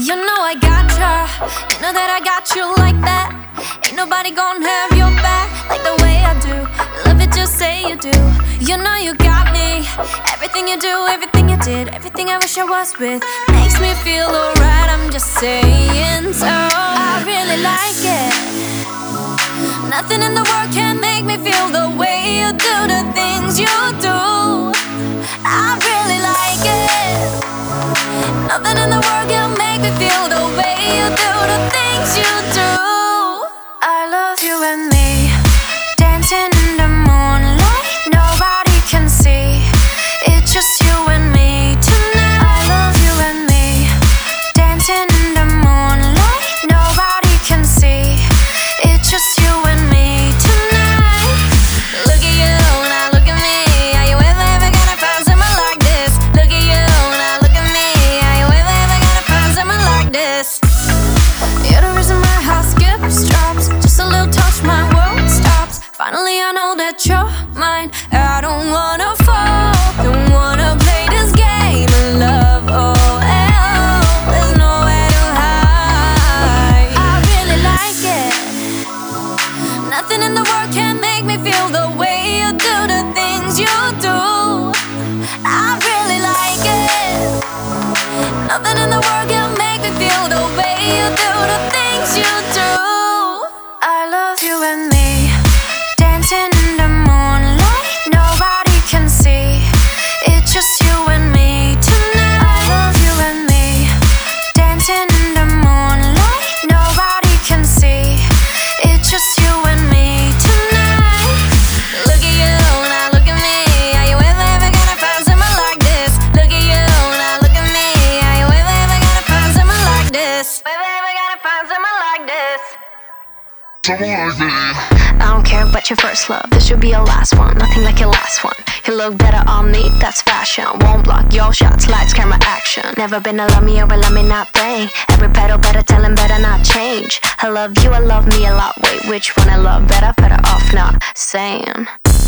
You know I gotcha, you know that I got you like that. Ain't nobody gonna have your back like the way I do. You love it, just say you do. You know you got me. Everything you do, everything you did, everything I wish I was with makes me feel alright, I'm just saying so. I really like it. Nothing in the world can make me feel the way you do the things you do. I really like it. Nothing in the world can make me feel the way you do the things you do. I love you and me, dancing in the moonlight, nobody can see. It's just you and me tonight. I love you and me, dancing in the moonlight, nobody can see. It's just you and me tonight. Look at you, now look at me. Are you ever gonna find someone like this? Look at you, now look at me. Are you ever gonna find someone like this? You're the reason my heart skips, drops. Just a little touch, my world stops. Finally I know that you're mine. I don't wanna fall, don't wanna play this game of love. Oh, there's nowhere to hide. I really like it. Nothing in the world can make me feel the way you do the things you do. I really like it. Nothing in the world can make me feel the way you do the things you do. I love you and me, dancing in the moonlight, nobody can see. It's just you and me tonight. I love you and me, dancing in the moonlight, nobody can see. It's just you and me tonight. Look at you, now look at me. Are you ever gonna find someone like this? Look at you, now look at me. Are you ever gonna find someone like this? Ever gonna find someone like this? I don't care about your first love, this should be your last one. Nothing like your last one. You look better on me, that's fashion. Won't block your shots, lights, camera, action. Never been a love me or a love me not bang. Every pedal better tell him better not change. I love you, I love me a lot. Wait, which one I love better? Better off not saying.